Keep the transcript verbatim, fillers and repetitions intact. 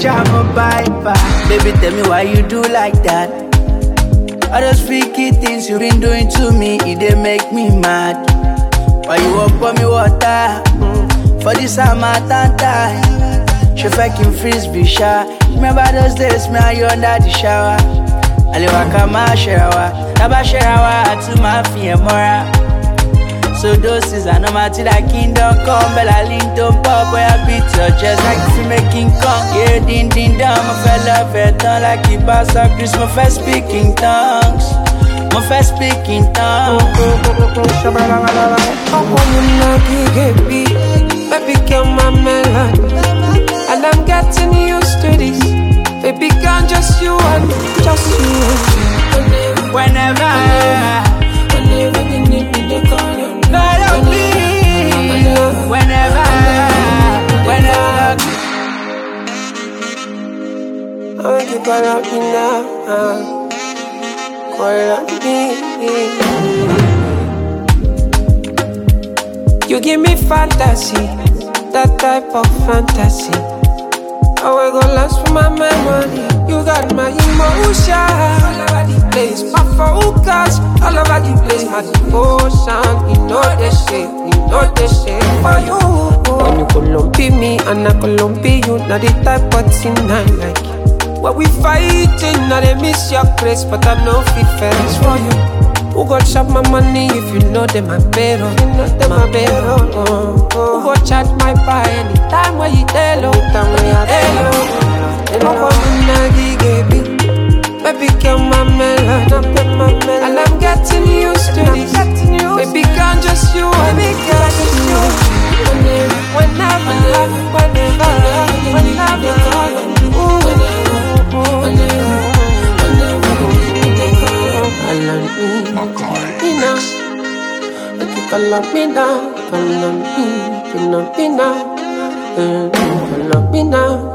I'm a viper. Baby, tell me why you do like that. All those freaky things you been doing to me, it dey make me mad. Why you up on me water? For this Harmattan time, she fucking frisbee sha. Remember those days, me and you under the shower. Aliwaka ma sherawa, naba sherawa to my fear mora. So doses are no matter like kingdom come, Bella Linton pop where I beat your chest like if you making Kong. Yeah, ding ding dong, my fella vetan like the bass of Chris, my first speaking tongues. My first speaking tongues. Baby, kill my melody, and I'm getting used to this. Baby, can't just you and just you. Whenever, whenever you need me, they call you. Lord of me. Whenever, whenever. I want you call up me now. Call up me. You give me fantasy, that type of fantasy. I will go last for my memory. You got my emotion. All over the place, my focus. All over the place, my devotion. You know the shit, you know the shit for you. When you Colombi me and I Colombi you, not the type of thing I like. When we fighting, now they miss your grace, but I know fit fence for you. Who gon' chop my money if you know them my better? You know them my better. Oh, oh. Who gon' charge my buy anytime when you tell low? Time when you tell low. And I want to baby, baby kill my melon, and I'm getting used to this. Baby can't just you, baby can't just you. Whenever, whenever, whenever, whenever. Follow me, me now. Make you follow me now. Follow me, follow me now. Follow me now.